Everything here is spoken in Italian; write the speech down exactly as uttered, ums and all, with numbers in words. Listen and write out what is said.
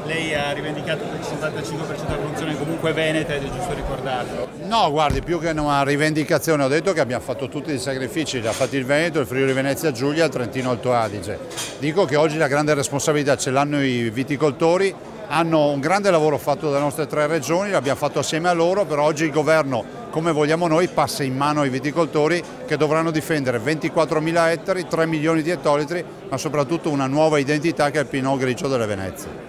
Lei ha rivendicato che il settantacinque per cento della produzione è comunque veneta ed è giusto ricordarlo. No, guardi, più che una rivendicazione ho detto che abbiamo fatto tutti i sacrifici, li ha fatti il Veneto, il Friuli Venezia Giulia, il Trentino Alto Adige. Dico che oggi la grande responsabilità ce l'hanno i viticoltori, hanno un grande lavoro fatto dalle nostre tre regioni, l'abbiamo fatto assieme a loro, però oggi il governo, come vogliamo noi, passa in mano ai viticoltori che dovranno difendere ventiquattromila ettari, tre milioni di ettolitri, ma soprattutto una nuova identità che è il Pinot Grigio delle Venezie.